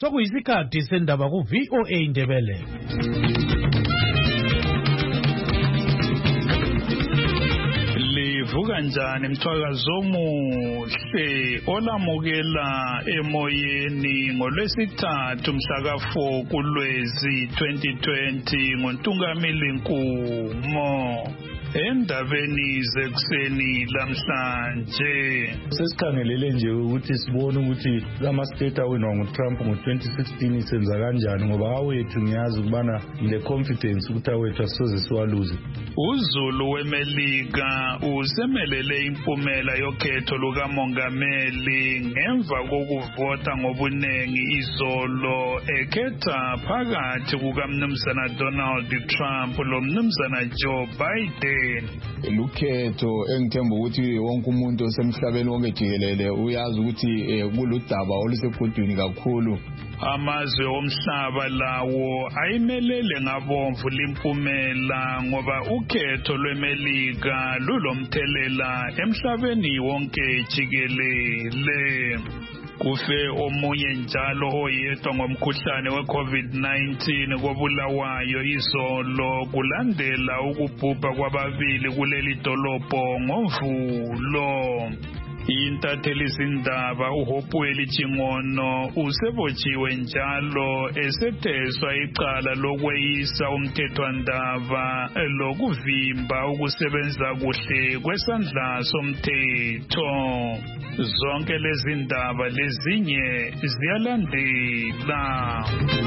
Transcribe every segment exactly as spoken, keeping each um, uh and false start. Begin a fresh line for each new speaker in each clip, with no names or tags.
Sokuyisikhathi sendaba ku V O A Indebele.
Livuka njani mthwakazo omuhle olamukela emoyeni ngolwesithathu mhla four kuLwezi twenty twenty ngoNtungamili Nkumo. Endabeni zekuseni lamhlanje
sesikhangelele nje ukuthi sibone ukuthi ama state awinwa nguTrump ngo-twenty sixteen isenza kanjani ngoba awethu ngiyazi ukubana le confidence ukuthi awethu asisoze siwaluze.
uZulu weMelika usemelele impumela yokhetho lukamongameli ngemva kokuvota ngobunengi izolo ekhetha phakathi kukaMnumzana Donald Trump loMnumzana Joe Biden.
Lukhetho engithemba ukuthi wonke umuntu osemhlabeni wonke jikelele uyazi ukuthi kuludaba olusephudwini kakhulu.
Amazwe omhlaba lawo ayimelele ngabomvu limpumela ngoba ukhetho lweMelika lulomthelela emhlabeni wonke jikelele. Kufe omunye njalo oyedwa ngomkhuhlane we-COVID nineteen kobulawayo izolo kulandela ukubhubha kwababili kuleli dolobho ngoMvulo. Intatheli zindaba uHopewell Chingono usebotshiwe njalo esetheswa icala lokweyisa umthethwandaba lokuvimba ukusebenza kuhle kwesandla somthetho. Zonke lezi ndaba lezinye ziyalandela.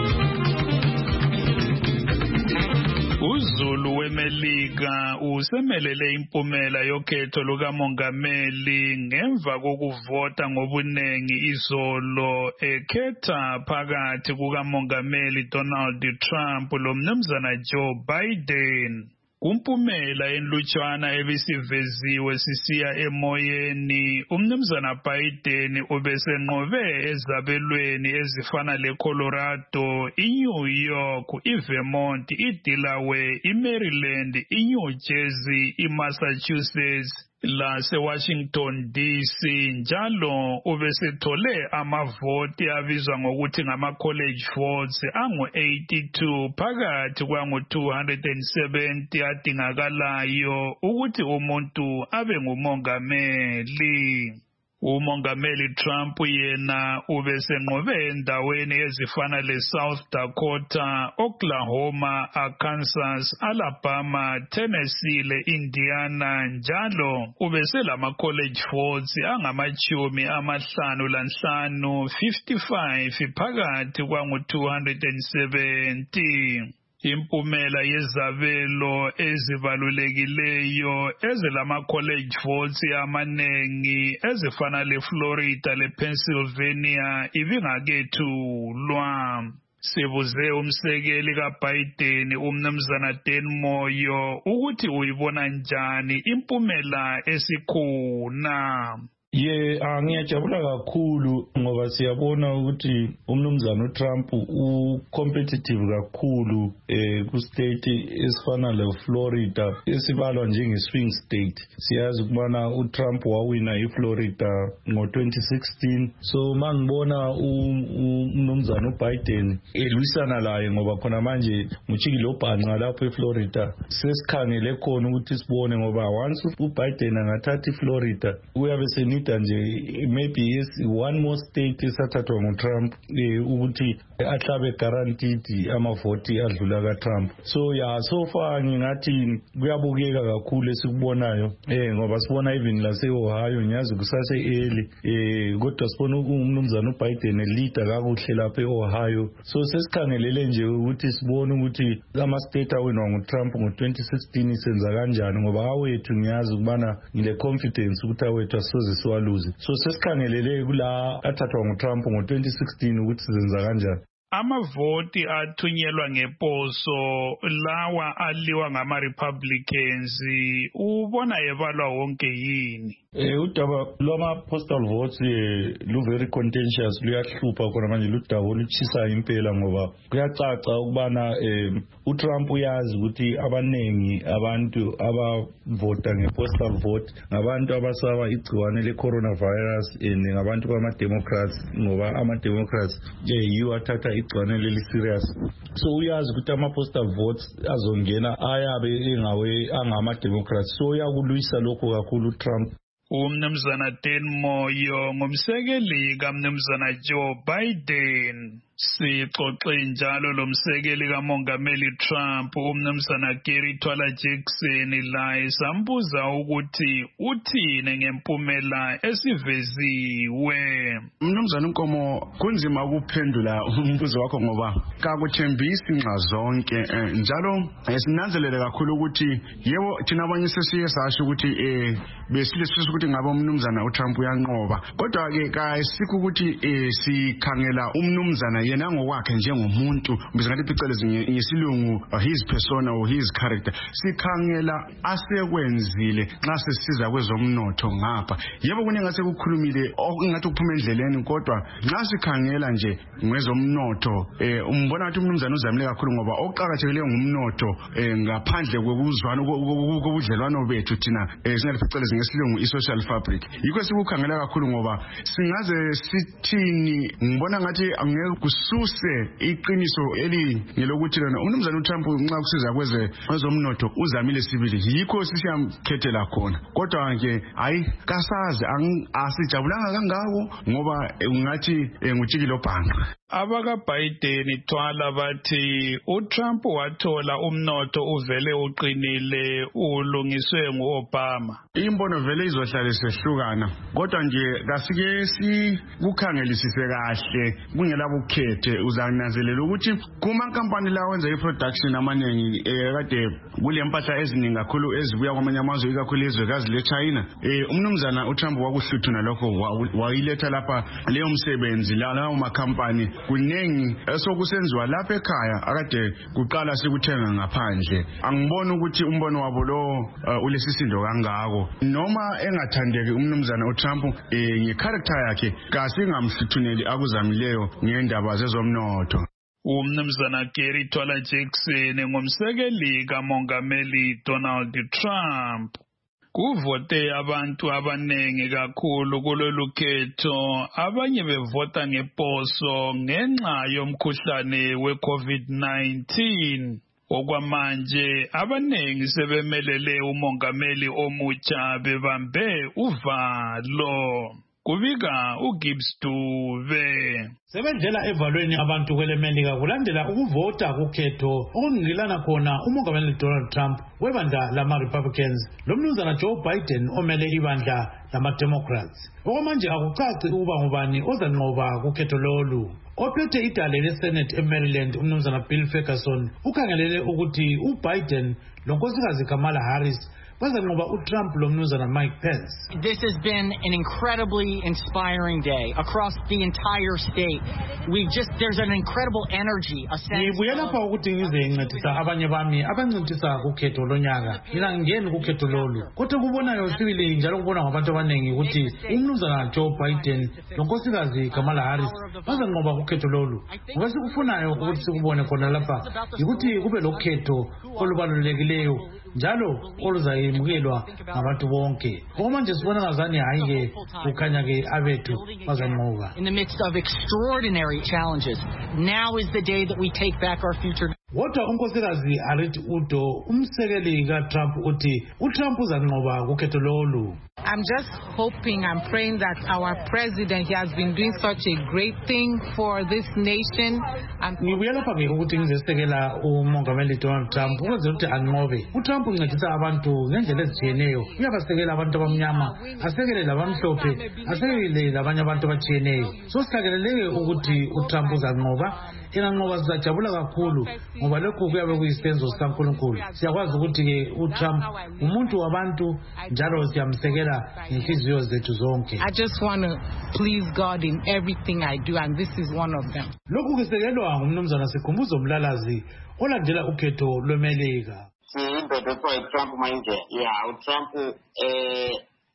uZulu weMelika usemelele impumela yokhetho lukamongameli ngemva kokuvota ngobunengi izolo ekhetha phakathi kukamongameli Donald Trump loMnumzana Joe Biden. Kumpumela enlutshwana ebisiveziwe sisiya emoyeni uMnumzana Biden ubesenqobe ezabelweni ezifana leColorado, iNew York, iVermont, iDelaware, iMaryland, iNew Jersey, iMassachusetts laseWashington D C njalo ubesethole amavoti abizwa ngokuthi ngama-college votes angu-eighty-two phakathi kwangu-two hundred seventy adingakalayo ukuthi umuntu abe ngumongameli. Umongameli Trump yena ubesenqobe endaweni ezifana leSouth Dakota, Oklahoma, Arkansas, Alabama, Tennessee le-Indiana njalo ubeselama college votes angamachumi amahlanu lanhlanu fifty-five phakathi kwangu-two hundred seventy. Impumela yezabelo ezibalulekileyo ezilama college votes amanengi ezifana leFlorida lePennsylvania ibingakethulwa. Sibuze umsekeli kaBiden uMnumzana Dan Moyo ukuthi uyibona njani impumela esikhona.
Ye angiyajabula kakhulu ngoba siyabona ukuthi uMnumzana uTrump u-competitive kakhulu eh ku state esifana leFlorida esibalwa njenge-swing state. Siyazi ukubana uTrump wawina iFlorida ngo-twenty sixteen. So mangibona uMnumzana uBiden elwisana laye ngoba khona manje muchiki lobhanqa lapho eFlorida sesikhangele khona ukuthi sibone ngoba once uBiden angathatha iFlorida uyabe seni nje maybe yes one more state esathathwa nguTrump ukuthi ahlabe guaranteed amavoti adlula kaTrump. So yeah, so far ngingathi kuyabukeka kakhulu esikubonayo eh ngoba sibona even lase Ohio ngiyazi kusase early eh kodwa sibona uMnumzana uBiden leader kakuhle lapha eOhio. So sesikhangelele nje ukuthi sibone ukuthi ama state awinwa nguTrump ngo-twenty sixteen isenza kanjani ngoba awethu ngiyazi ukubana ngile confidence ukuthi awethu asisoze siwaluze. So sesikhangelele kula athathwa nguTrump ngo-twenty sixteen ukuthi sizenza kanjani.
Amavoti athunyelwa ngeposo lawa aliwa ngama-Republicans ubona ebalwa wonke yini?
Eh udaba loma postal votes lu very contentious luyahlupha khona manje ludaba oluchisa impela ngoba kuyacaca ukubana uTrump uyazi ukuthi abanengi abantu abavota ngepostal vote ngabantu abasaba igciwane le-coronavirus ngabantu bama-democrats ngoba ama-democrats yiwo athatha igciwane leli serious. So uyazi ukuthi ama-postal votes azongena ayabe engawe angama-democrats, so uyakulwisa lokho kakhulu uTrump.
Umnumzana Dan Moyo ngumsekeli kaMnumzana Joe Biden. Sixoxe njalo lomsekeli kaMongameli Trump uMnumzana Gary Twala Jackson laye sambuza ukuthi uthini ngempumela esiveziwe.
Mnumzana Nkomo, kunzima ukuphendula umbuzo wakho ngoba kakuthembisi nxa zonke njalo sinanzelele kakhulu ukuthi yebo thina abanye sesiye sasho ukuthi eh besilesifisa ukuthi ngabe umnumzana uTrump uyanqoba, kodwa ke kayisikho ukuthi eh sikhangela umnumzana yena ngokwakhe njengomuntu bizathi pictures ngesilungu his persona or his character. Sikhangela asekwenzile nxa sesiza kwezomnotho ngapha. Yebo kunengase kukhulumile okungathi kuphuma endleleni, kodwa nxa sikhangela nje ngezomnotho eh umbona ukuthi umnumzana uzamile kakhulu ngoba okuqhakathekile ngumnotho eh ngaphandle kokuzwana kokubudlelwano bethu thina eh singathi pictures ngesilungu i-social fabric. Yikho sikukhangela kakhulu ngoba singaze sithini ngibona ngathi angeke kususe iqiniso eli ngelokuthi lona umnumzana uTrump nxa kusiza kweze kwezomnotho uzamile sibili. Yikho sisiyamkhethela khona, kodwa ke hayi kasazi asijabulanga kangako ngoba ungathi ngujikilo bhanqa.
Abaka Biden Twala bathi uTrump wathola umnotho uvele uqinile ulungiswe nguObama.
Imbono vele izohlala sehlukana, kodwa nje kasike sikukhangelisise kahle kungelabukhethe. Uzananzelela ukuthi kuma company la wenza iproduction amanengi ekade kule mpahla eziningi kakhulu ezibuya kwamanye amazwe ikakhulu ezwekazi leChina, eh umnumzana uTrump wakuhluthuna lokho wayiletha lapha leyo msebenzi lawo ma company kunengi esokusenziwa lapha ekhaya akade kuqala sikuthenga ngaphandle. Angibona ukuthi umbono wabo lo ulesisindo kangako noma engathandeki umnumzana uTrump eh ngecharacter yakhe kasingamhluthuneli akuzamileyo ngendaba zezomnotho.
Umnumzana Gary Twala Jackson ngumsekeli kaMongameli Donald Trump. Kuvote abantu abanengi kakhulu kulolu khetho, abanye bevota ngeposo ngenxa yomkhuhlane we-COVID nineteen. Okwamanje abanengi sebemelele umongameli omutsha bebambe uvalo. Kubika uGibbs Dube.
Sebenzela evalweni abantu kwelemelika kulandela ukuvota kukhetho okungilana khona umongameli Donald Trump webandla lama Republicans lomnumzana Joe Biden omele ibandla lama Democrats. Okwamanje akucaci ukuba ngubani ozanqoba kukhetho lolu. Ophethe idale leSenate eMaryland umnumzana Bill Ferguson ukhangelele ukuthi uBiden lonkosikazi Kamala Harris bazanqoba uTrump lomnumzana Mike Pence.
This has been an incredibly inspiring day across the entire state. We just there's an incredible energy, a sense.
Ngibuye lapha ukuthi ngize ngincedisa abanye bami abancintisa kukhetho lonyaka. Mina ngiyeni kukhetho lolu. Kodwa kubonayo sibili njalo kubona ngabantu abanengi ukuthi umnumzana Joe Biden lonkosikazi Kamala Harris bazanqoba kukhetho lolu. Ngoba sikufunayo ukuthi sikubone khona lapha ukuthi kube lokhetho olubalulekileyo njalo oluzayemukelwa ngabantu bonke. Okwamanje sibona ngazani hayi ke kukhanya ke abethu bazanqoba.
In the midst of extraordinary challenges, now is the day that we take back our future.
Kodwa unkosikazi Arit Udo umsekeli kaTrump uthi uTrump uzanqoba kukhetho lolu.
I'm just hoping, I'm praying that our president, he has been doing such a great thing for this nation.
Ngibuye lapha ke ukuthi ngizesekela umongameli Donald Trump ukwenzela ukuthi anqobe. uTrump uncedisa abantu ngendlela ezitshiyeneyo. Uyabasekela abantu abamnyama, asekele labamhlophe, asekele labanye abantu abatshiyeneyo. So sikhakelele ukuthi uTrump uzanqoba. Enganqoba sizajabula kakhulu ngoba lokho kuyabe kuyisenzo sikaNkulunkulu. Siyakwazi ukuthi ke uTrump umuntu wabantu njalo siyamsekela ngenhliziyo zethu zonke.
I just want to please God in everything I do, and this is one of them.
Lokhu kusekelwa ngumnumzana Sikhumbuzo Mlalazi olandela ukhetho lwemelika.
Siyindoda Trump manje, yeah, uTrump eh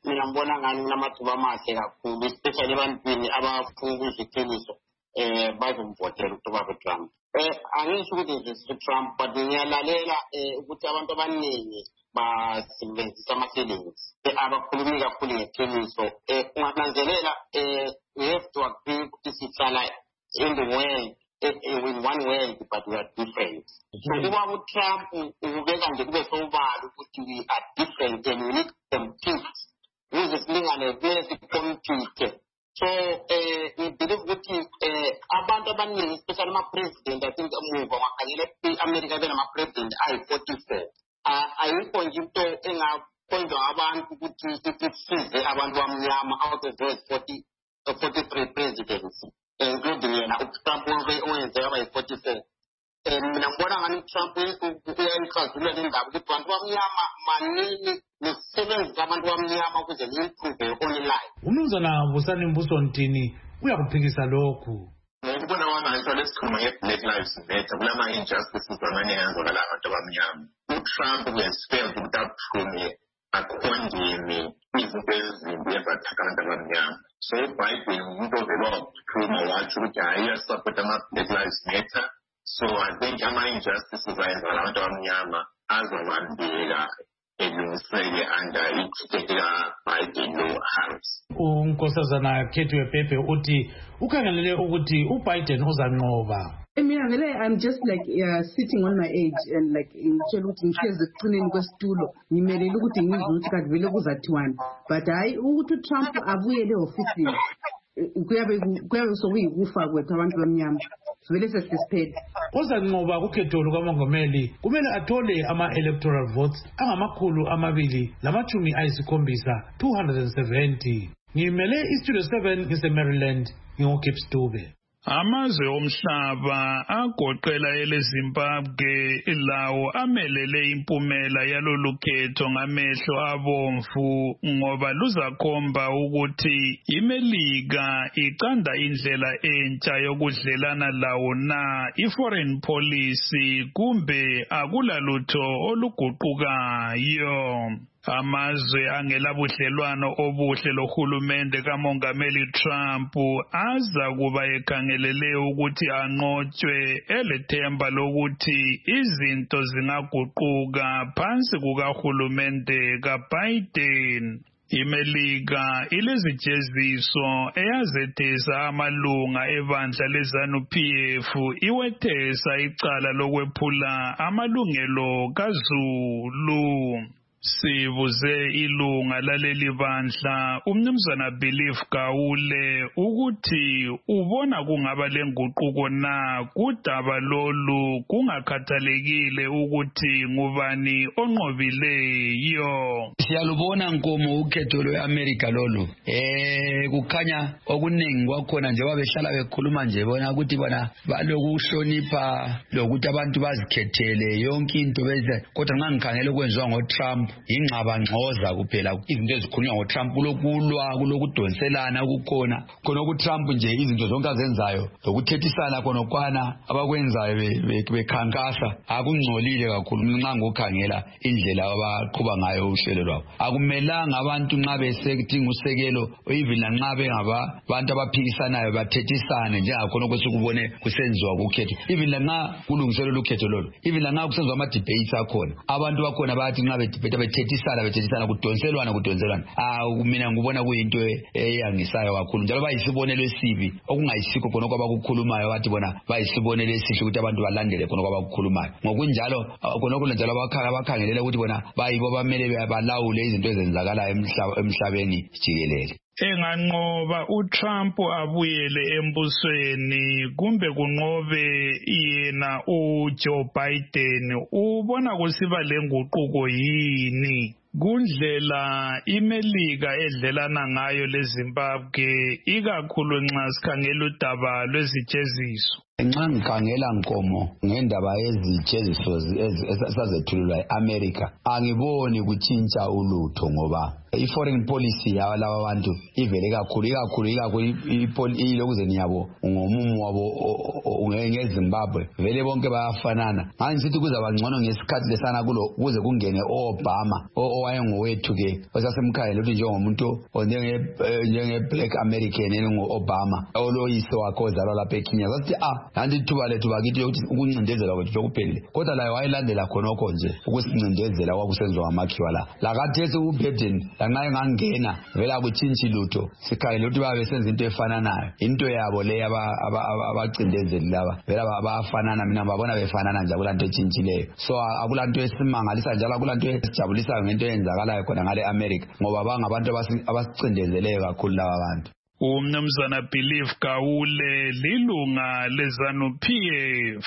mina ngibona ngani namathuba amahle kakhulu especially ebantwini abafuna ukuzitheliso eh bazomvotela uTobaba Trump. Eh angisho ukuthi nje Trump but ngiyalalela ukuthi abantu abaningi basebenzisa ama-feelings abakhulumi kakhulu ngeqiniso. Eh ungananzelela eh we have to agree ukuthi sihlala in the world in one world but we are different. So kuba uTrump ubeka nje kube sobala ukuthi we are different and we need to compete. Ukuze silingane kumele sicompete. So eh we believe ukuthi eh abantu abaningi especially ama-president I think umuva wakhangela i-America benama-president ayi-forty-four. Ayikho nje into engakhonjwa abantu ukuthi sisize abantu bamnyama out of those forty, forty-three presidents including yena uTrump owenze yaba yi-forty-four. Mina ngibona ngani Trump uyayixazulula le ndaba ukuthi abantu bamnyama maningi nokusebenzisa abantu bamnyama ukuze ni-improve your own life.
Umnumzana Vusani Mbusontini uyakuphikisa lokhu.
Ngokubona kwami ayitho lesikhuluma nge-Black Lives Matter kulama-injustices amanye ayenzakala abantu abamnyama. uTrump uyasifeza ukuthi aphume akhondime izinto ezimbi ezathaka abantu abamnyama. So uBiden umuntu ovele waphuma wathi ukuthi hayi uyasapota ama-Black Lives Matter. So I think ama-injustices ayenzakala abantu abamnyama azobambeka elungiseke under itiketi ka-Biden lo-Harris.
unkosazana Khethwe Pepe uthi ukhangelele ukuthi uBiden uzanqoba.
Mina vele I'm just like uh, sitting on my age and like ngitshela ukuthi ngihlezi ekuqineni kwesitulo ngimelele ukuthi ngizwe ukuthi kanti vele kuzathiwani but hayi ukuthi uTrump abuyele ofisini kuyabe kuyabe sokuyikufa kwethu abantu bamnyama vele sesisiphele.
Uzanqoba kukhetho lukamongameli kumele athole ama-electoral votes angamakhulu amabili lamachumi ayisikhombisa two hundred seventy. Ngimele istudio seven ngise-Maryland ngingokip Stube.
Amazwe omhlaba agoqela eleZimbabwe lawo amelele impumela yalolu khetho ngamehlo abomvu ngoba luzakhomba ukuthi iMelika iqanda indlela entsha yokudlelana lawo na i-foreign policy kumbe akulalutho oluguqukayo. Amazwe angelabudlelwano obuhle lohulumende kamongameli Trump aza kuba ekhangelele ukuthi anqotshwe elethemba lokuthi izinto zingaguquka phansi kukahulumende kaBiden. iMelika ilezijeziso eyazethesa amalunga ebandla leZANU-P F iwethesa icala lokwephula amalungelo kaZulu. Sibuze ilunga laleli bandla umnumzana Belief Gawule ukuthi ubona kungaba lenguquko na kudaba lolu kungakhathalekile ukuthi ngubani onqobileyo.
Siyalubona Nkomo ukhetho lweAmerica lolu eh kukhanya okuningi kwakhona nje babehlala bekhuluma nje bona ukuthi bona balokuhlonipha lokuthi abantu bazikhethele yonke into beze kodwa nxa ngikhangela okwenziwa ngoTrump ingqaba ngcoza kuphela izinto ezikhulunywa ngoTrump kulokulwa kulokudonselana ukukhona khona ukuTrump nje izinto zonke azenzayo lokuthethisana khona kwana abakwenzayo bekhankasa akungcolile kakhulu nxa ngokukhangela indlela abaqhuba ngayo uhlelo lwabo. Akumelanga abantu nxa besedinga usekelo even nxa bengaba abantu abaphikisanayo bathethisane njengakhona okwesikubone kusenziwa kukhetho even nxa kulungiselwe ukhetho lolu even nxa kusenziwa ama debates akhona abantu bakhona bathi nxa bedebate bethethisana bethethisana kudonselwana kudonselwana ah mina ngibona kuyinto eyangisayo kakhulu njalo bayisibonelo esibi okungayisikho khona kwabakukhulumayo bathi bona bayisibonelo esihle ukuthi abantu balandele khona kwabakukhulumayo ngokunjalo khona okulanjalo abakhangelela ukuthi bona bayibo bamele balawule izinto ezenzakalayo emhlabeni jikelele.
Enganqoba uTrump abuyele embusweni kumbe kunqobe yena uJoe Biden ubona kusiba lenguquko yini kundlela iMelika edlelana ngayo leZimbabwe ikakhulu nxa sikhangela udaba lwezijeziso?
Nxa ngikhangela Nkomo ngendaba yezijeziso esazethululwa eAmerica angiboni kutshintsha ulutho ngoba i-foreign policy yalaba bantu ivele kakhulu ikakhulu ikakhulu ilokuzeni yabo ngomumo wabo ngeZimbabwe vele bonke bayafanana. Manje sithi kuzaba ngcono ngesikhathi lesana kulo kuze kungene o-Obama owayengowethu ke osasemkhaya lokuthi njengomuntu njenge black American engu-Obama oloyise wakhe ozalwa lapha eKenya sathi ah kanti ithuba lethu bakithi ukuthi ukuncindezela kwethu lokuphelile kodwa laye wayelandela khonokho nje ukusincindezela kwakusenziwa ngamakhiwa la lakathesi uBiden lanxa engangena vele akutshintshi lutho sikhangele ukuthi babe senza into efananayo into yabo le abacindezeli laba vele bafanana mina babona befanana nje akulanto etshintshileyo so akulanto esimangalisa njalo akulanto esijabulisayo ngento eyenzakalayo khona ngale America ngoba bangabantu abasicindezeleyo kakhulu laba bantu.
Umnumzana Believe Gawule lilunga leZANU-P F.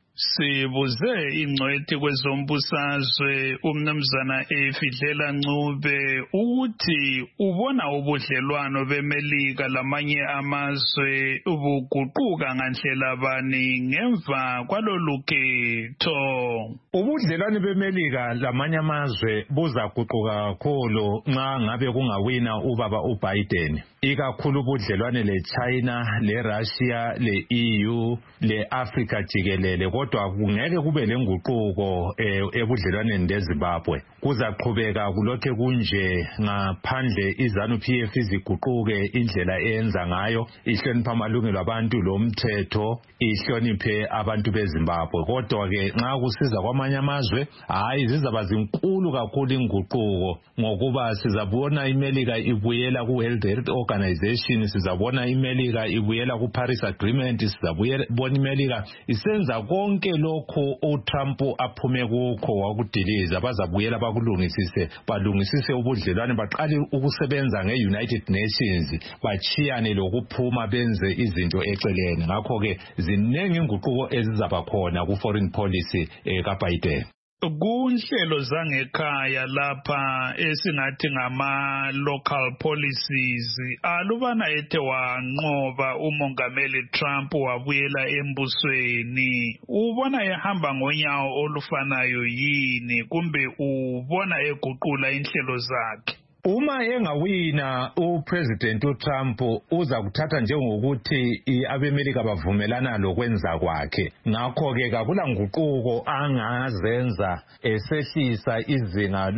Sibuze ingcwethi kwezombusazwe umnumzana Efidlela Ncube ukuthi ubona ubudlelwano beMelika lamanye amazwe ubuguquka ngandlela bani ngemva kwalolukhetho.
Ubudlelwano beMelika lamanye amazwe buzaguquka kakhulu nxa ngabe kungawina ubaba uBiden. Ikakhulu ubudlelwane leChina, leRussia, le-E U, le-Africa jikelele kodwa kungeke kube lenguquko ebudlelwaneni leZimbabwe. Kuzaqhubeka kulokhe kunje ngaphandle iZANU-P F iziguquke indlela eyenza ngayo ihlonipha amalungelo abantu lomthetho ihloniphe abantu beZimbabwe. Kodwa ke nxa kusiza kwamanye amazwe hayi zizaba zinkulu kakhulu inguquko ngokuba sizabona iMelika ibuyela ku-World Health Organization, sizabona iMelika ibuyela ku-Paris Agreement, sizabona iMelika isenza konke lokho uTrump aphume kukho wakudiliza. Bazabuyela bakulungisise balungisise ubudlelwane baqale ukusebenza nge-United Nations bachiyane lokuphuma benze izinto eceleni. Ngakho ke zinengi inguquko ezizaba khona ku-foreign policy kaBiden.
Kunhlelo zangekhaya lapha esingathi ngama local policies alubana ethe wanqoba umongameli Trump wabuyela embusweni ubona ehamba ngonyawo olufanayo yini kumbe ubona eguqula inhlelo zakhe?
Uma engawina uPresident uTrump uza kuthatha njengokuthi abeMelika bavumelana lokwenza kwakhe. Ngakho ke akula nguquko angazenza esehlisa izinga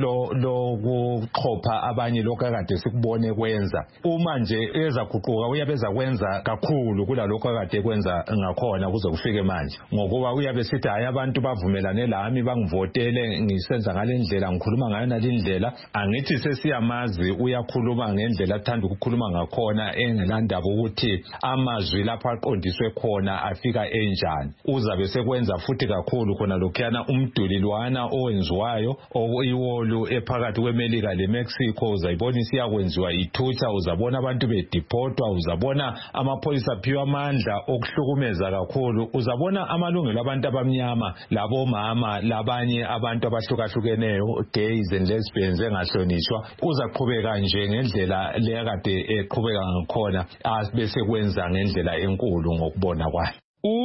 lokuxhopha abanye lokho akade sikubone kwenza. Uma nje ezaguquka uyabeza kwenza kakhulu kulalokho akade kwenza ngakhona kuze kufike manje. Ngokuba uyabe sithi hayi abantu bavumelane lami bangivotele ngisenza ngalendlela ngikhuluma ngayo nalindlela angithi sesiyama mazi uyakhuluma ngendlela athanda ukukhuluma ngakhona engelandaba ukuthi amazwi lapha aqondiswe khona afika enjani. Uzabe sekwenza futhi kakhulu khona lokhuyana umdulilwana owenziwayo iwolu ephakathi kweMelika leMexico uzayibona isiyakwenziwa ithutha uzabona abantu bedipotwa uzabona amapholisa aphiwa amandla okuhlukumeza kakhulu uzabona amalungelo abantu abamnyama labomama labanye abantu abahlukahlukeneyo gays and lesbians engahlonishwa uzaqhubeka nje ngendlela leyakade eqhubeka ngakhona bese kwenza ngendlela enkulu ngokubona kwayo.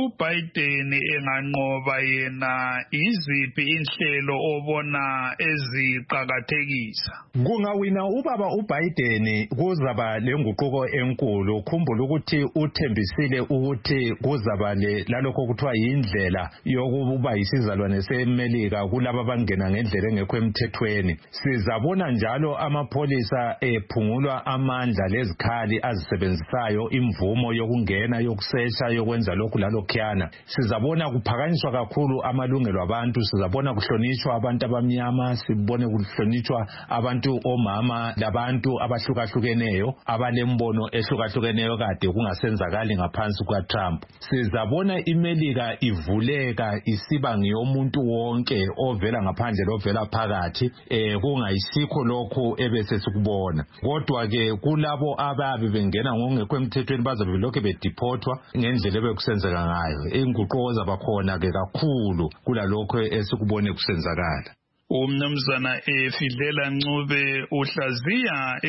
uBiden enganqoba yena iziphi inhlelo obona eziqhakathekisa?
Kungawina ubaba uBiden kuzaba lenguquko enkulu. Khumbula ukuthi uthembisile ukuthi kuzaba le lalokho kuthiwa indlela yokuba isizalwane seMelika kulabo abangena ngendlela engekho emthethweni. Sizabona njalo amapholisa ephungulwa amandla lezikhali azisebenzisayo imvumo yokungena yokusesha yokwenza lokhu lokhiyana. Sizabona kuphakanyiswa kakhulu amalungelo abantu, sizabona kuhlonishwa abantu abamnyama, sibone kuhlonishwa abantu omama labantu abahlukahlukeneyo abalembono ehlukahlukeneyo kade kungasenzakali ngaphansi kukaTrump. Sizabona iMelika ivuleka isiba ngiyomuntu wonke ovela ngaphandle lovela phakathi eh kungayisikho lokho ebese sikubona. Kodwa ke kulabo ababe bengena ngokungekho emthethweni bazabe lokho bedipotwa ngendlela ebekusenza ngayo inguquko zabakhona ke kakhulu kulalokho esikubone kusenzakala.
Umnumzana Efidlela Ncube uhlaziya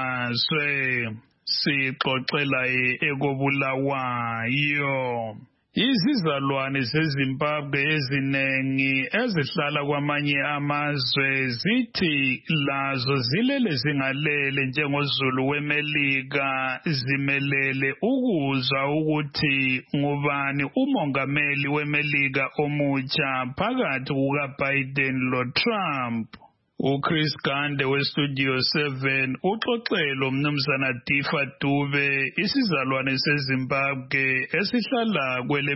ezombusazwe sixoxela ekobulawayo Izizalwane zeZimbabwe eziningi ezihlala kwamanye amazwe zithi lazo zilele zingalele njengoZulu weMelika zimelele ukuzwa ukuthi ngubani umongameli weMelika omutsha phakathi kukaBiden loTrump. uChris Gande weStudio seven uxoxelo umnumzana Difa Dube isizalwane seZimbabwe esihlala kwele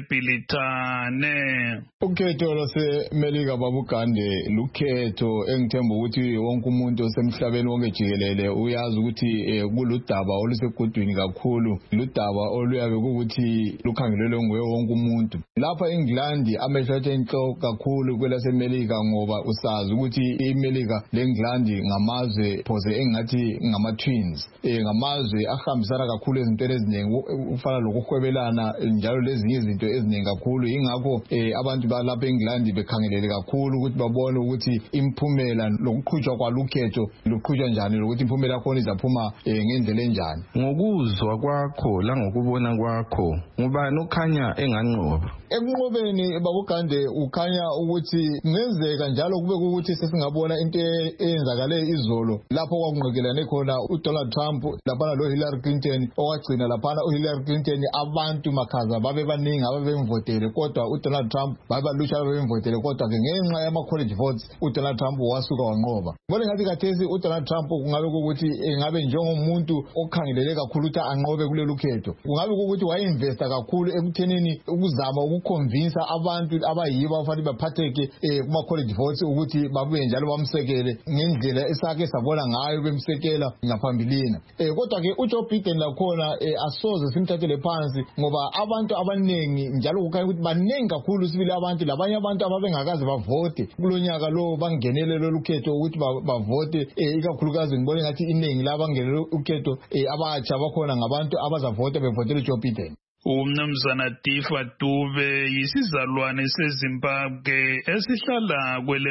Bhilitane.
Ukhetho lwaseMelika babu Gande lukhetho engithemba ukuthi wonke umuntu osemhlabeni wonke jikelele uyazi ukuthi kuludaba olusegudwini kakhulu, ludaba oluyabe ukuthi lukhangelelwe nguye wonke umuntu. Lapha eNgilandi amehlo athe inhloko kakhulu kwelaseMelika ngoba usazi ukuthi iMelika leNgilandi ngamazwe phoze engathi ngama-twins, eh ngamazwe ahambisana kakhulu ezintweni eziningi ufana lokuhwebelana njalo lezinye izinto eziningi kakhulu. Ingakho eh abantu balapha eNgilandi bekhangelele kakhulu ukuthi babone ukuthi imphumela lokuqhutshwa kwalukhetho luqhutshwa njani lokuthi imphumela yakhona izaphuma eh ngendlela enjani.
Ngokuzwa kwakho la ngokubona kwakho ngubani okhanya enganqoba?
Ekunqobeni babu Gande ukhanya ukuthi ngenzeka njalo kube ukuthi sesingabona into eyenzakale izolo lapho kwakunqokelane khona uDonald Trump lapha lo Hillary Clinton owagcina lapha uHillary Clinton abantu makhaza babe baningi ababemvotele kodwa uDonald Trump babalusha ababemvotele kodwa ke ngenxa yama college votes uDonald Trump wasuka wanqoba. Bona ngathi kathesi uDonald Trump kungabe ukuthi engabe njengomuntu okhangelele kakhulu ukuthi anqobe kulelo khetho, kungabe ukuthi wayeinvesta kakhulu ekuthenini ukuzama ukuconvince abantu abayibo afanele baphatheke kuma college votes ukuthi babuye njalo bamsekele ngendlela esake sabona ngayo bemsekela ngaphambilini. Eh kodwa ke uJoe Biden lakhona asoze simthathele phansi ngoba abantu abanengi njalo kukhanya ukuthi baningi kakhulu sibili abantu labanye abantu ababengakazi bavote kulonyaka lo bangenele lo lukhetho ukuthi bavote ikakhulukazi ngibone ngathi iningi labangenele ukhetho abatsha bakhona ngabantu abazavote bevotela uJoe Biden.
Umnumzana Difa Dube yisizalwane seZimbabwe esihlala kwele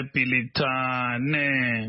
Bhilitane.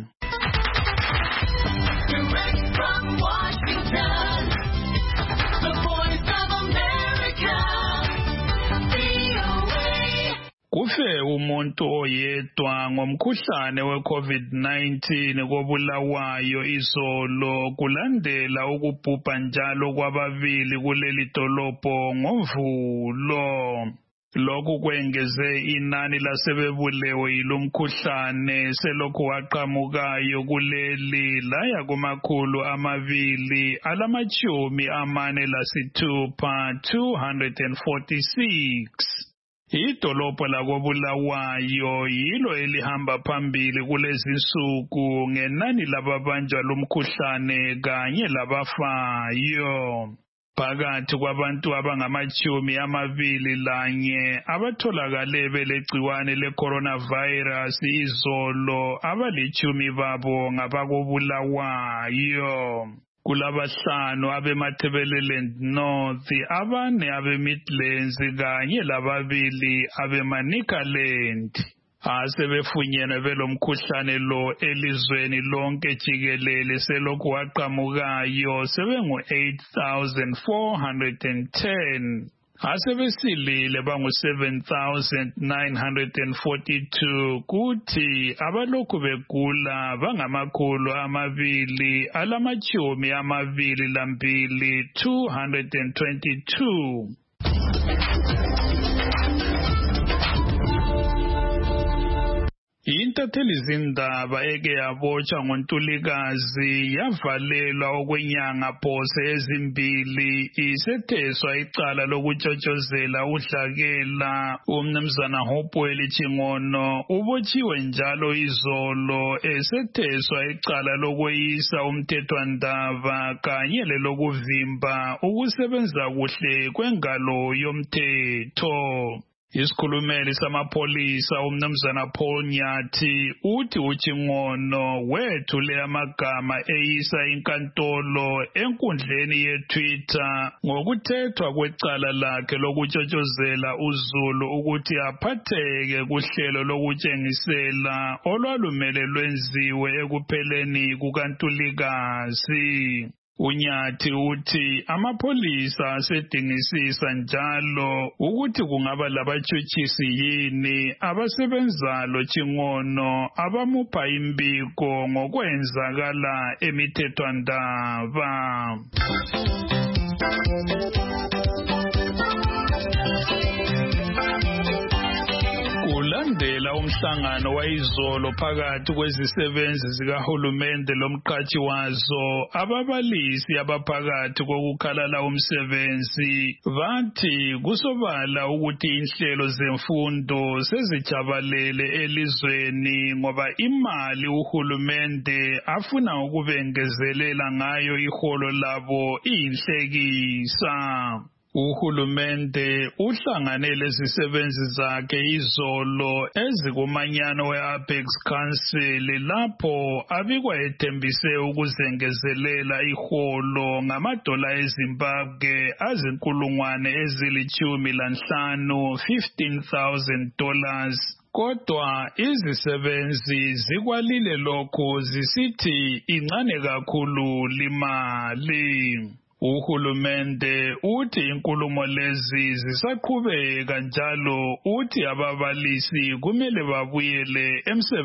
Direct from Washington, the voice of America, V O A. Kufe umuntu oyedwa ngomkhuhlane weCovid nineteen kobulawayo izolo kulandela ukubhubha njalo kwababili kuleli dolobho ngoMvulo. Lokhu kwengeze inani lasebebulewe yilomkhuhlane selokhu waqhamukayo kuleli laya kumakhulu amabili alamachumi amane lasithupha two hundred forty-six. Idolobho lakobulawayo yilo elihamba phambili kulezi nsuku ngenani lababanjwa lomkhuhlane kanye labafayo. Phakathi kwabantu abangamachumi amabili lanye abatholakale belegciwane le-coronavirus izolo abalichumi babo ngabakobulawayo. Kulabahlanu abemathebeleland North, abane abeMidlands kanye lababili abemaNicaland. Asebefunyenwe belomkhuhlane lo elizweni lonke jikelele selokhu waqhamukayo sebengu eight thousand four hundred ten. Asebesilile bangu seven thousand nine hundred forty-two kuthi abalokhu begula bangamakhulu amabili alamachumi amabili lambili two hundred twenty-two. Intatheli zindaba eke yabotshwa ngoNtulikazi yavalelwa okwenyanga phose ezimbili isetheswa icala lokutshotshozela udlakela. Umnumzana Hopewell Chingono ubotshiwe njalo izolo esetheswa icala lokweyisa umthethwandaba kanye lelokuvimba ukusebenza kuhle kwengalo yomthetho. Isikhulumeli samapholisa umnumzana Paul Nyathi uthi uChingono wethule amagama eyisa inkantolo enkundleni yeTwitter ngokuthethwa kwecala lakhe lokutshotshozela uZulu ukuthi aphatheke kuhlelo lokutshengisela olwalumele lwenziwe ekupheleni kukaNtulikazi. uNyathi uthi amapholisa asedingisisa njalo ukuthi kungaba labatshutshisi yini abasebenza lotshingono abamupha imbiko ngokwenzakala emithethwandaba. Kulandela umhlangano wayizolo phakathi kwezisebenzi zikahulumende lomqhatshi wazo, ababalisi abaphakathi kokukhalala umsebenzi bathi kusobala ukuthi inhlelo zemfundo sezijabalele elizweni ngoba imali uhulumende afuna ukubengezelela ngayo iholo labo iyinhlekisa. Uhulumende uhlangane lezisebenzi zakhe izolo ezikumanyano we-Apex Council lapho abikwa ethembise ukuzengezelela iholo ngamadola eZimbabwe azinkulungwane ezilitshumi lanhlanu fifteen thousand dollars. Kodwa izisebenzi zikwalile lokho zisithi incane kakhulu limali. Uhulumende uthi inkulumo lezi zisaqhubeka njalo uthi ababalisi kumele babuyele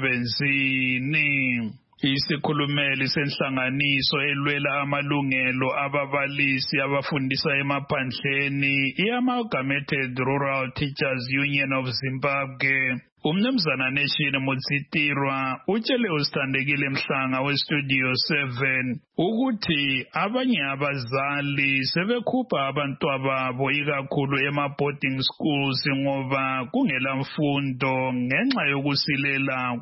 emsebenzini. Isikhulumeli senhlanganiso elwela amalungelo ababalisi abafundisa emaphandleni i-Amalgamated Rural Teachers Union of Zimbabwe, umnumzana Nation Mutsitirwa utshele usithandekile Mhlanga weStudio seven ukuthi abanye abazali sebekhupha abantwababo ikakhulu ema-boarding schools ngoba kungela mfundo ngenxa yokusilela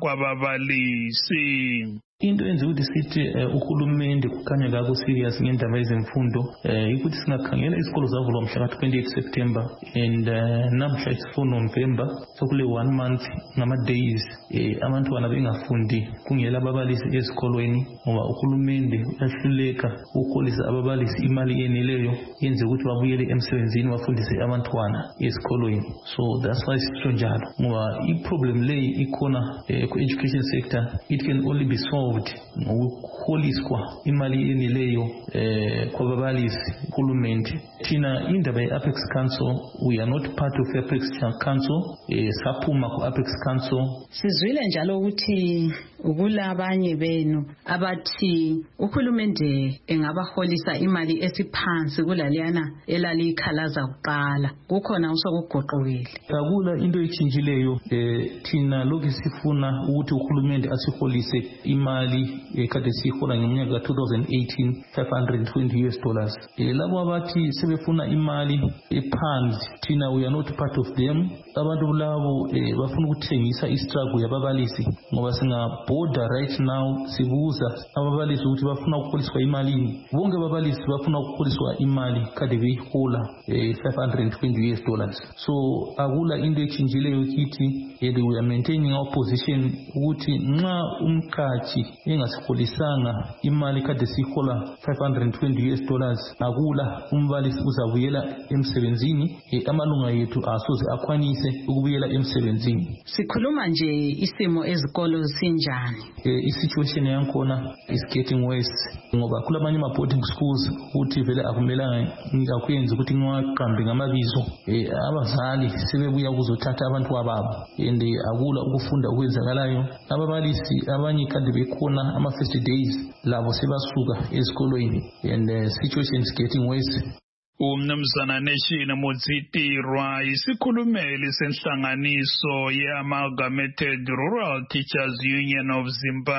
kwababalisi.
Into enze ukuthi sithi uhulumende kukhanya kako serious ngendaba yezemfundo ukuthi singakhangela isikolo zavulwa mhla ka twenty-eight September and namhla four November sokule one month ngama days abantwana bengafundi kungela ababalisi ezikolweni ngoba uhulumende uyahluleka ukuholisa ababalisi imali eneleyo yenze ukuthi babuyele emsebenzini bafundise abantwana ezikolweni. So that's why sisho njalo ngoba i-problem leyi ikhona ku education sector, it can only be solved ngokuholiswa imali eneleyo eh kwababalisi uhulumende. Thina indaba ye-Apex Council, we are not part of Apex Council, eh saphuma ku Apex Council.
Sizwile njalo ukuthi kulabanye benu abathi uhulumende engabaholisa imali esiphansi kulaliyana elalikhalaza kuqala, kukhona usokugoqokile.
Akula into echinjileyo, eh thina lokhu sifuna ukuthi uhulumende asiholise imali ekade sihola ngeminyaka two thousand eighteen five hundred twenty US dollars. Eh labo abathi sebefuna imali ephansi, thina we are not part of them. Abantu labo eh bafuna ukuthengisa istruggle yababalisi ngoba singa border right now sibuza ababalisi ukuthi bafuna ukuholiswa imali. Bonke ababalisi bafuna ukuholiswa imali kade beyihola eh five hundred twenty US dollars. So akula into echinjileyo kithi, we are maintaining our position ukuthi nxa umqhatshi engasiholisanga imali kade sihola five hundred twenty US dollars akula umbalisi uzabuyela emsebenzini, amalunga yethu asoze akhwanise ukubuyela emsebenzini.
Sikhuluma nje isimo ezikolo sinjani?
Eh isituation yakhona is getting worse ngoba kulabanye ama boarding schools uthi vele akumelanga ngakwenza ukuthi ngiwaqambe ngamabizo, eh abazali sebebuya ukuzothatha abantu ababo and akula ukufunda okwenzakalayo. Ababalisi abanye kade bekhona ama first days labo sebasuka ezikolweni and the situation is getting worse.
Umnumzana Nation Mutsitirwa isikhulumeli senhlanganiso ye-Amalgamated Rural Teachers Union of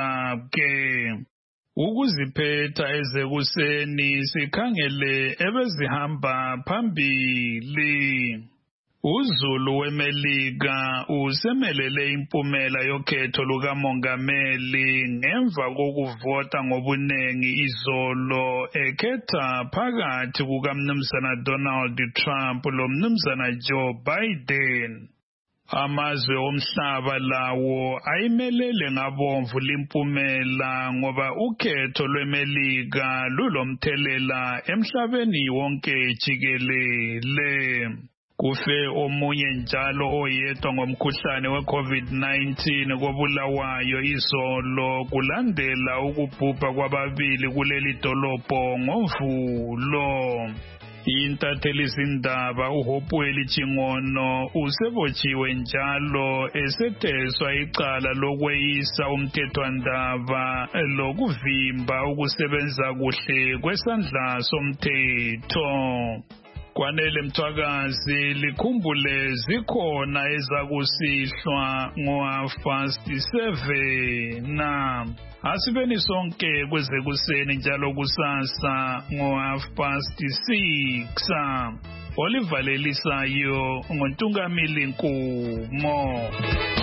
Zimbabwe. Ukuziphetha ezekuseni sikhangele ebezihamba phambili. uZulu weMelika usemelele impumela yokhetho lukamongameli ngemva kokuvota ngobunengi izolo ekhetha phakathi kukaMnumzana Donald Trump loMnumzana Joe Biden. Amazwe omhlaba lawo ayimelele ngabomvu limpumela ngoba ukhetho lweMelika lulomthelela emhlabeni wonke jikelele. Kufe omunye njalo oyedwa ngomkhuhlane we-COVID nineteen kobulawayo izolo kulandela ukubhubha kwababili kuleli dolobho ngoMvulo. Intatheli zindaba uHopewell Chingono usebotshiwe njalo esetheswa icala lokweyisa umthethwandaba lokuvimba ukusebenza kuhle kwesandla somthetho. Kwanele Mthwakazi likhumbule zikhona ezakusihlwa ngo-half past seven na asibeni sonke kwezekuseni njalo kusasa ngo-half past six. Oliver Lelisayo ngoNtungamili Nkumo.